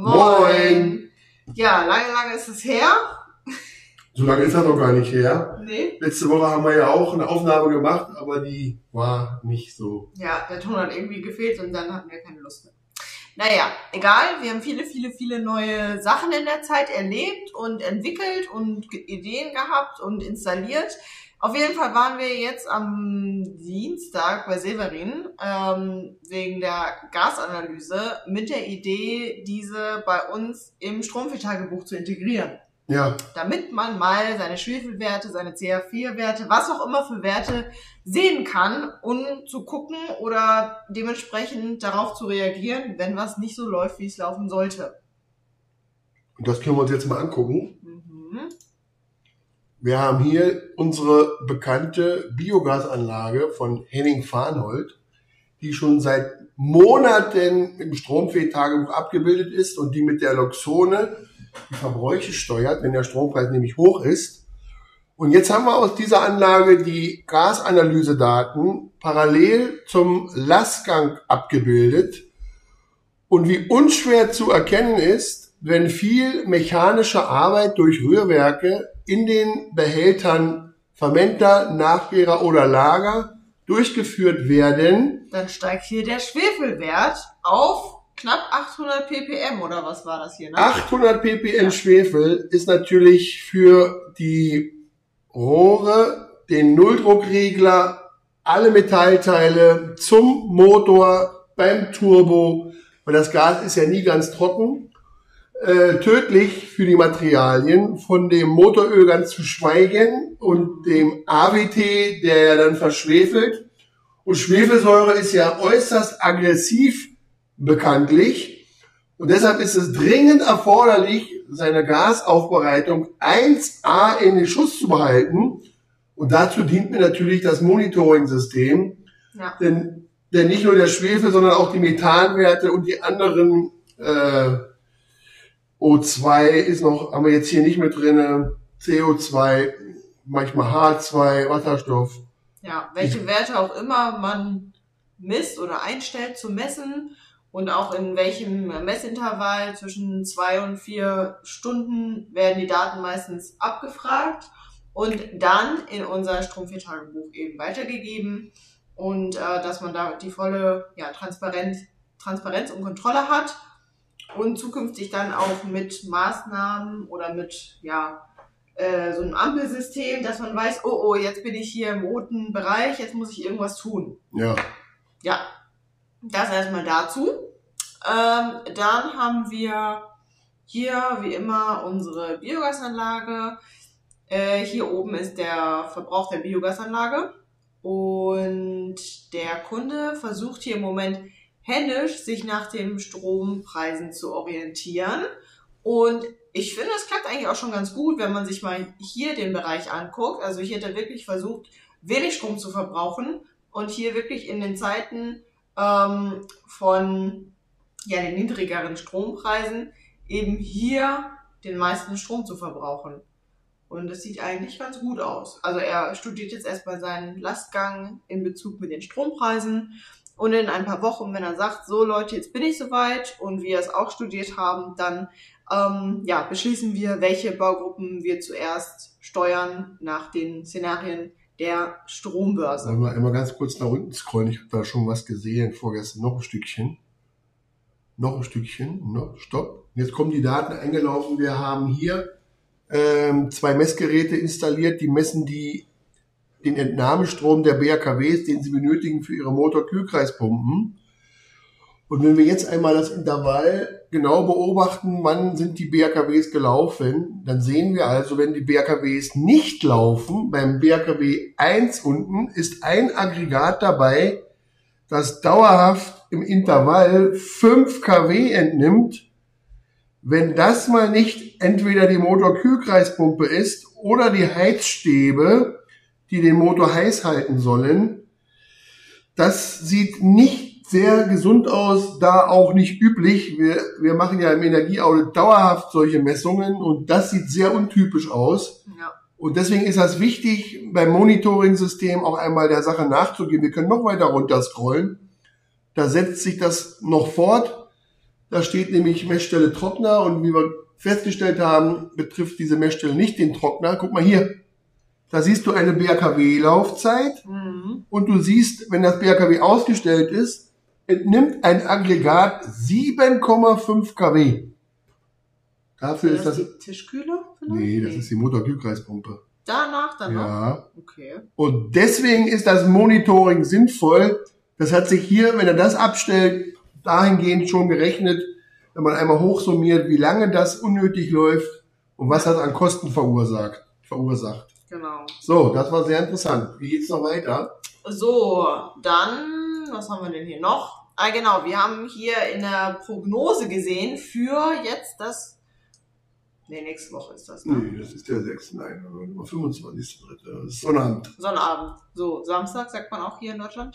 Moin! Ja, lange ist es her. So lange ist das doch gar nicht her. Nee. Letzte Woche haben wir ja auch eine Aufnahme gemacht, aber die war nicht so. Ja, der Ton hat irgendwie gefehlt und dann hatten wir keine Lust mehr. Naja, egal, wir haben viele neue Sachen in der Zeit erlebt und entwickelt und Ideen gehabt und installiert. Auf jeden Fall waren wir jetzt am Dienstag bei Severin wegen der Gasanalyse mit der Idee, diese bei uns im Stromfehltagebuch zu integrieren. Ja. Damit man mal seine Schwefelwerte, seine CH4-Werte, was auch immer für Werte sehen kann, um zu gucken oder dementsprechend darauf zu reagieren, wenn was nicht so läuft, wie es laufen sollte. Und das können wir uns jetzt mal angucken. Mhm. Wir haben hier unsere bekannte Biogasanlage von Henning Farnhold, die schon seit Monaten im Stromfehltagebuch abgebildet ist und die mit der Loxone die Verbräuche steuert, wenn der Strompreis nämlich hoch ist. Und jetzt haben wir aus dieser Anlage die Gasanalysedaten parallel zum Lastgang abgebildet. Und wie unschwer zu erkennen ist, wenn viel mechanische Arbeit durch Rührwerke in den Behältern Fermenter, Nachgärer oder Lager durchgeführt werden, Dann steigt hier der Schwefelwert auf knapp 800 ppm oder was war das hier? Ne? 800 ppm Schwefel ist natürlich für die Rohre, den Nulldruckregler, alle Metallteile zum Motor, beim Turbo, weil das Gas ist ja nie ganz trocken, tödlich für die Materialien, von dem Motoröl ganz zu schweigen und dem AWT, der ja dann verschwefelt. Und Schwefelsäure ist ja äußerst aggressiv bekanntlich. Und deshalb ist es dringend erforderlich, seine Gasaufbereitung 1A in den Schuss zu behalten. Und dazu dient mir natürlich das Monitoring-System. Ja. Denn nicht nur der Schwefel, sondern auch die Methanwerte und die anderen O2 ist noch, haben wir jetzt hier nicht mit drinne, CO2, manchmal H2, Wasserstoff. Ja, welche Werte auch immer man misst oder einstellt zu messen und auch in welchem Messintervall zwischen 2 und 4 Stunden werden die Daten meistens abgefragt und dann in unser Stromfehltagebuch eben weitergegeben und dass man da die volle Transparenz und Kontrolle hat und zukünftig dann auch mit Maßnahmen oder mit so einem Ampelsystem, dass man weiß, oh, jetzt bin ich hier im roten Bereich, jetzt muss ich irgendwas tun. Ja. Ja, das erstmal dazu. Dann haben wir hier wie immer unsere Biogasanlage. Hier oben ist der Verbrauch der Biogasanlage und der Kunde versucht hier im Moment händisch sich nach den Strompreisen zu orientieren und ich finde, es klappt eigentlich auch schon ganz gut, wenn man sich mal hier den Bereich anguckt. Also hier hat er wirklich versucht, wenig Strom zu verbrauchen und hier wirklich in den Zeiten von den niedrigeren Strompreisen eben hier den meisten Strom zu verbrauchen. Und das sieht eigentlich ganz gut aus. Also er studiert jetzt erstmal seinen Lastgang in Bezug mit den Strompreisen und in ein paar Wochen, wenn er sagt, so Leute, jetzt bin ich soweit und wir es auch studiert haben, dann beschließen wir, welche Baugruppen wir zuerst steuern nach den Szenarien der Strombörse. Wollen wir einmal ganz kurz nach unten scrollen. Ich habe da schon was gesehen vorgestern. Noch ein Stückchen. Stopp. Jetzt kommen die Daten eingelaufen. Wir haben hier 2 Messgeräte installiert, die messen den Entnahmestrom der BHKWs, den sie benötigen für ihre Motor-Kühlkreispumpen. Und wenn wir jetzt einmal das Intervall genau beobachten, wann sind die BHKWs gelaufen, dann sehen wir also, wenn die BHKWs nicht laufen, beim BHKW 1 unten ist ein Aggregat dabei, das dauerhaft im Intervall 5 kW entnimmt. Wenn das mal nicht entweder die Motor-Kühlkreispumpe ist oder die Heizstäbe, die den Motor heiß halten sollen, das sieht nicht sehr gesund aus, da auch nicht üblich. Wir machen ja im Energieaudit dauerhaft solche Messungen und das sieht sehr untypisch aus. Ja. Und deswegen ist das wichtig, beim Monitoring-System auch einmal der Sache nachzugehen. Wir können noch weiter runter scrollen. Da setzt sich das noch fort. Da steht nämlich Messstelle Trockner und wie wir festgestellt haben, betrifft diese Messstelle nicht den Trockner. Guck mal hier. Da siehst du eine BHKW-Laufzeit und du siehst, wenn das BHKW ausgestellt ist, entnimmt ein Aggregat 7,5 kW. Dafür ist das die Tischkühle? Nee, das ist die Motorkühlkreispumpe. Danach dann noch? Ja. Okay. Und deswegen ist das Monitoring sinnvoll. Das hat sich hier, wenn er das abstellt, dahingehend schon gerechnet, wenn man einmal hochsummiert, wie lange das unnötig läuft und was das an Kosten verursacht. Genau. So, das war sehr interessant. Wie geht's noch weiter? So, dann, was haben wir denn hier noch? Genau, wir haben hier in der Prognose gesehen für jetzt das... Nee, nächste Woche ist das, ne? Nee, das ist der 6. Nein, 25. Das ist Sonnabend. Sonnabend. So, Samstag sagt man auch hier in Deutschland?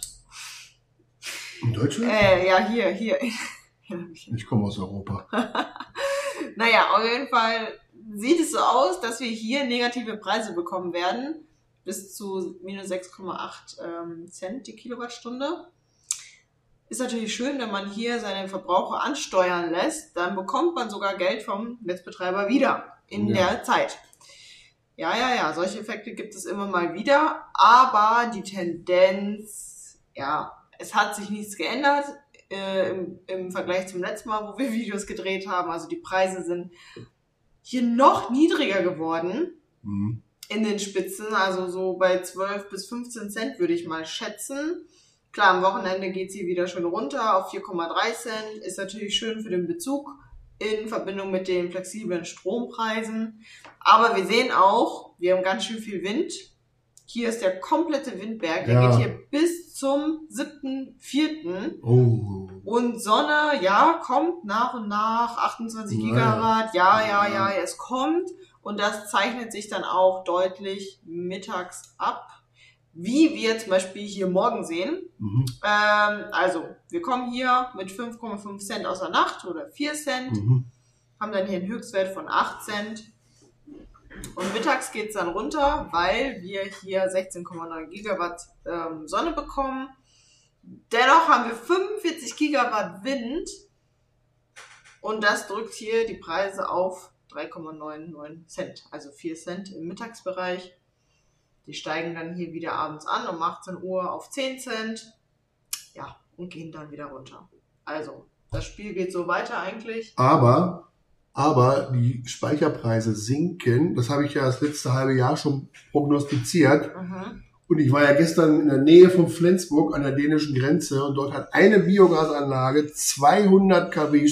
In Deutschland? Ja, hier. Ich komme aus Europa. Naja, auf jeden Fall sieht es so aus, dass wir hier negative Preise bekommen werden. Bis zu minus 6,8 Cent die Kilowattstunde. Ist natürlich schön, wenn man hier seine Verbraucher ansteuern lässt, dann bekommt man sogar Geld vom Netzbetreiber wieder in der Zeit. Ja, solche Effekte gibt es immer mal wieder, aber die Tendenz, es hat sich nichts geändert im Vergleich zum letzten Mal, wo wir Videos gedreht haben. Also die Preise sind hier noch niedriger geworden in den Spitzen, also so bei 12 bis 15 Cent würde ich mal schätzen. Klar, am Wochenende geht sie wieder schön runter auf 4,3 Cent. Ist natürlich schön für den Bezug in Verbindung mit den flexiblen Strompreisen. Aber wir sehen auch, wir haben ganz schön viel Wind. Hier ist der komplette Windberg. Der geht hier bis zum 7.4. Oh. Und Sonne, kommt nach und nach. 28 Gigawatt. Ja, es kommt. Und das zeichnet sich dann auch deutlich mittags ab. Wie wir zum Beispiel hier morgen sehen. Also, wir kommen hier mit 5,5 Cent aus der Nacht oder 4 Cent, haben dann hier einen Höchstwert von 8 Cent. Und mittags geht es dann runter, weil wir hier 16,9 Gigawatt Sonne bekommen. Dennoch haben wir 45 Gigawatt Wind und das drückt hier die Preise auf 3,99 Cent, also 4 Cent im Mittagsbereich. Die steigen dann hier wieder abends an um 18 Uhr auf 10 Cent. Ja, und gehen dann wieder runter. Also, das Spiel geht so weiter eigentlich. Aber die Speicherpreise sinken. Das habe ich ja das letzte halbe Jahr schon prognostiziert. Und ich war ja gestern in der Nähe von Flensburg an der dänischen Grenze und dort hat eine Biogasanlage 200 kW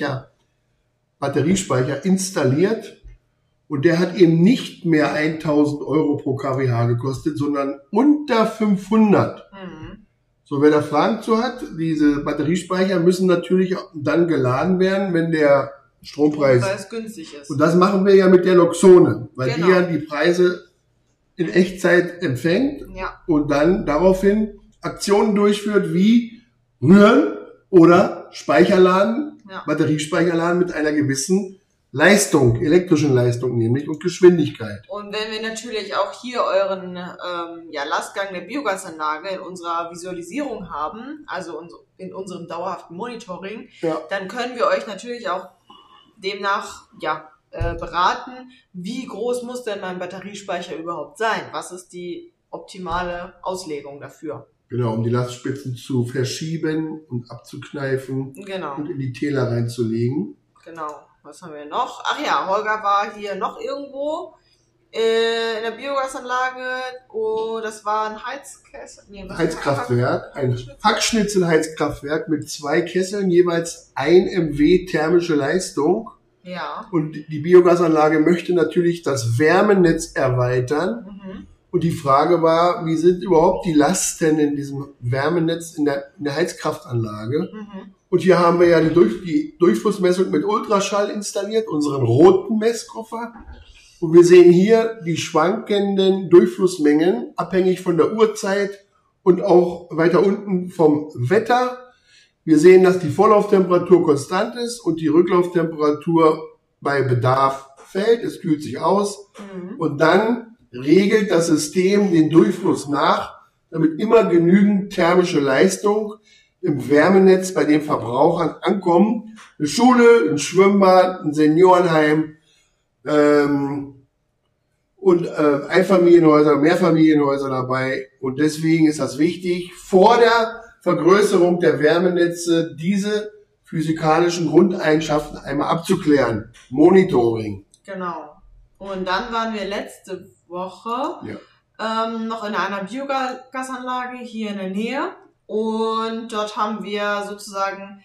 Batteriespeicher installiert. Und der hat eben nicht mehr 1.000 Euro pro kWh gekostet, sondern unter 500. So, wer da Fragen zu hat, diese Batteriespeicher müssen natürlich dann geladen werden, wenn der Strompreis günstig ist. Und das machen wir ja mit der Loxone, weil die ja die Preise in Echtzeit empfängt und dann daraufhin Aktionen durchführt wie Rühren oder Speicherladen, Batteriespeicherladen mit einer gewissen Leistung, elektrischen Leistung nämlich und Geschwindigkeit. Und wenn wir natürlich auch hier euren Lastgang der Biogasanlage in unserer Visualisierung haben, also in unserem dauerhaften Monitoring, dann können wir euch natürlich auch demnach beraten, wie groß muss denn mein Batteriespeicher überhaupt sein? Was ist die optimale Auslegung dafür? Genau, um die Lastspitzen zu verschieben und abzukneifen und in die Täler reinzulegen. Genau. Was haben wir noch? Ach ja, Holger war hier noch irgendwo in der Biogasanlage. Oh, das war ein Heizkraftwerk, ein Hackschnitzelheizkraftwerk mit 2 Kesseln, jeweils 1 MW thermische Leistung. Ja. Und die Biogasanlage möchte natürlich das Wärmenetz erweitern. Und die Frage war, wie sind überhaupt die Lasten in diesem Wärmenetz in der Heizkraftanlage? Und hier haben wir ja die Durchflussmessung mit Ultraschall installiert, unseren roten Messkoffer. Und wir sehen hier die schwankenden Durchflussmengen, abhängig von der Uhrzeit und auch weiter unten vom Wetter. Wir sehen, dass die Vorlauftemperatur konstant ist und die Rücklauftemperatur bei Bedarf fällt. Es kühlt sich aus. Und dann regelt das System den Durchfluss nach, damit immer genügend thermische Leistung im Wärmenetz bei den Verbrauchern ankommen. Eine Schule, ein Schwimmbad, ein Seniorenheim und Einfamilienhäuser, Mehrfamilienhäuser dabei. Und deswegen ist das wichtig, vor der Vergrößerung der Wärmenetze diese physikalischen Grundeigenschaften einmal abzuklären. Monitoring. Genau. Und dann waren wir letzte Woche noch in einer Biogasanlage hier in der Nähe. Und dort haben wir sozusagen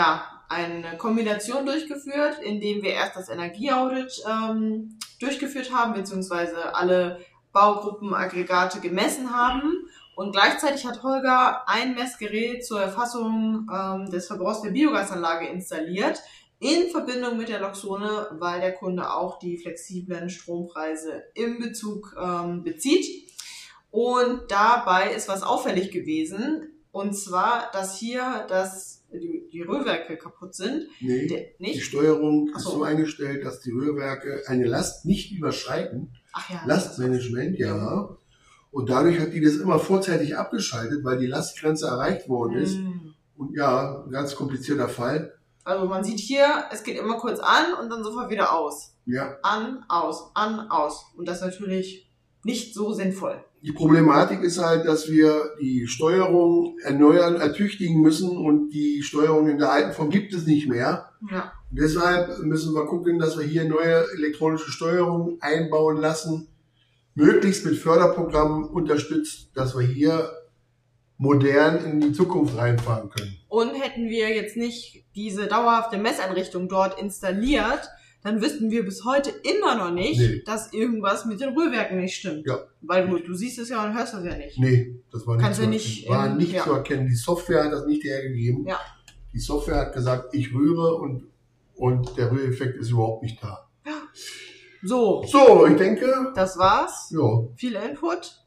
eine Kombination durchgeführt, indem wir erst das Energieaudit durchgeführt haben, beziehungsweise alle Baugruppenaggregate gemessen haben. Und gleichzeitig hat Holger ein Messgerät zur Erfassung des Verbrauchs der Biogasanlage installiert, in Verbindung mit der Loxone, weil der Kunde auch die flexiblen Strompreise im Bezug bezieht. Und dabei ist was auffällig gewesen, und zwar, dass hier die Rührwerke kaputt sind. Nee, nicht? Die Steuerung ist so eingestellt, dass die Rührwerke eine Last nicht überschreiten. Ach ja. Lastmanagement, ja. Und dadurch hat die das immer vorzeitig abgeschaltet, weil die Lastgrenze erreicht worden ist. Und ja, ein ganz komplizierter Fall. Also man sieht hier, es geht immer kurz an und dann sofort wieder aus. Ja. An, aus, an, aus. Und das ist natürlich nicht so sinnvoll. Die Problematik ist halt, dass wir die Steuerung erneuern, ertüchtigen müssen und die Steuerung in der alten Form gibt es nicht mehr. Ja. Und deshalb müssen wir gucken, dass wir hier neue elektronische Steuerung einbauen lassen, möglichst mit Förderprogrammen unterstützt, dass wir hier modern in die Zukunft reinfahren können. Und hätten wir jetzt nicht diese dauerhafte Messeinrichtung dort installiert, dann wüssten wir bis heute immer noch nicht, dass irgendwas mit den Rührwerken nicht stimmt. Ja. Weil du siehst es ja und hörst es ja nicht. Nee, das war nicht, zu erkennen. Die Software hat das nicht hergegeben. Ja. Die Software hat gesagt, ich rühre und der Rühreffekt ist überhaupt nicht da. Ja. So, ich denke, das war's. Ja. Viel Input.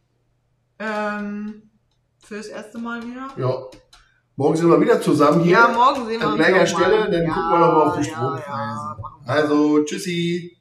Fürs erste Mal wieder. Ja. Morgen sind wir wieder zusammen hier. Ja, morgen sehen wir an uns gleicher Stelle, dann gucken wir nochmal auf die ja, Strompreise. Also, tschüssi.